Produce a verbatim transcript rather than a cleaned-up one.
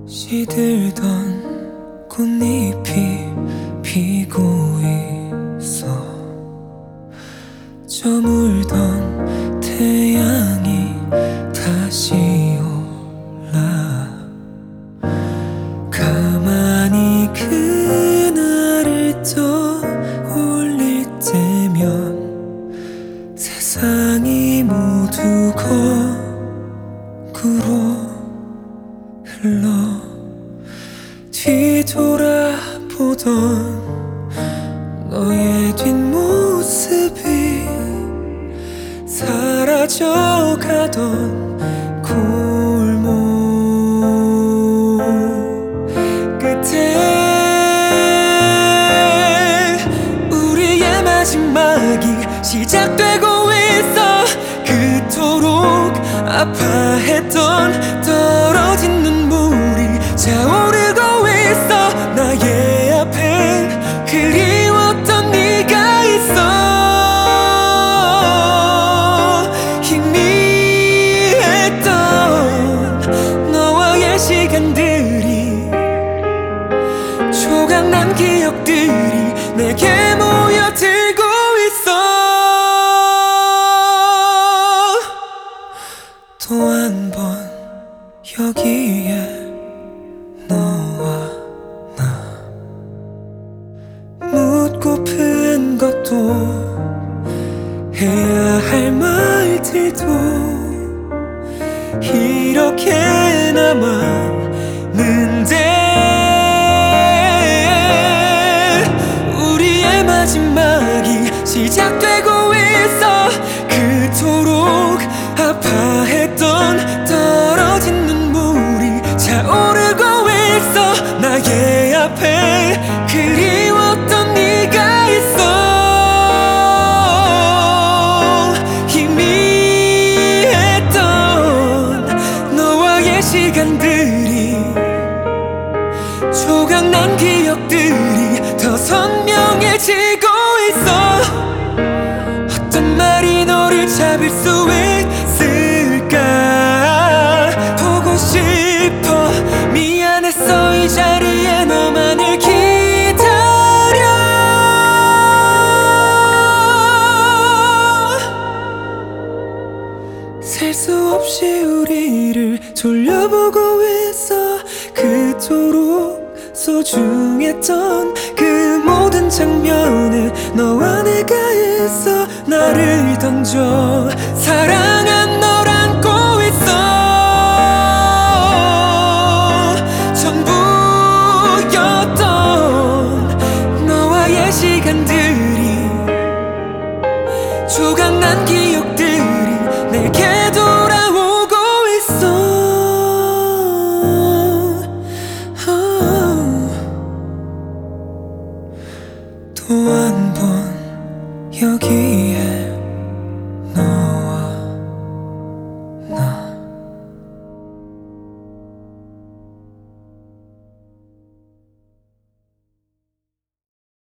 시들던 꽃잎이 피고 있어. 저물던 태양이 다시 올라. 가만히 그날을 떠올릴 때면 세상이 모두 거꾸로 흘러. 뒤돌아보던 너의 뒷모습이 사라져가던 골목 끝에 우리의 마지막이 시작되고 있어. 그토록 아파했던 떨어진 눈물이 차오르고 있어. 나의 앞에 그리웠던 네가 있어. 희미했던 너와의 시간들이, 조각난 기억들이 내게 모여들고 있어. 또 한 번 여기에 너와 나 묻고픈 것도 해야 할 말들도 이렇게 남았는데 우리의 마지막이 시작되고 있어. 그토록 아파했던 떨어진 눈물이 차오르고 있어. 나의 앞에 그리웠던 네가 있어. 희미했던 너와의 시간들이, 조각난 기억들이 더 선명해지고 있어. 어떤 말이 너를 잡을 수 있을까. 보고 싶어. 미안했어. 이 자리에 너만을 기다려. 셀 수 없이 우리를 돌려보고 있어. 그토록 소중했던 그 모든 장면에 너와 내가 있어. 나를 던져 사랑한 널 안고 있어. 전부였던 너와의 시간들이, 조각난 기억들이 내게 돌아오고 있어. 또 한 번 여기에